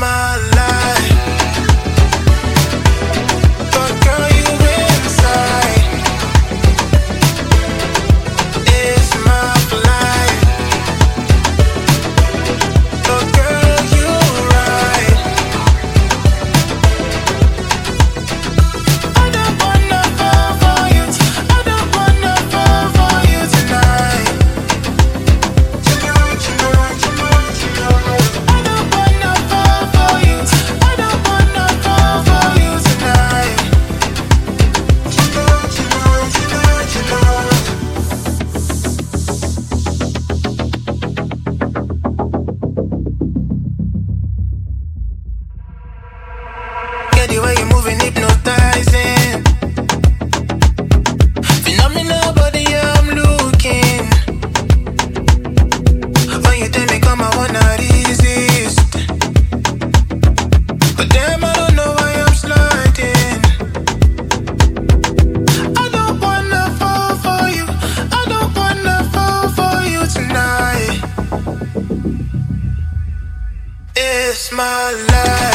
my life. But girl, you inside. It's my life. But girl, you right. I don't wanna fall for you. I don't wanna fall for you tonight. Tonight, tonight, tonight, tonight. I don't wanna fall for you. I don't wanna fall for you tonight. Tonight, tonight, tonight, tonight. Get the way you're moving, hypnotizing. Phenomenal body, I'm looking. When you tell me come, I wanna resist. But damn, I don't know why I'm sliding. I don't wanna fall for you. I don't wanna fall for you tonight. It's my life.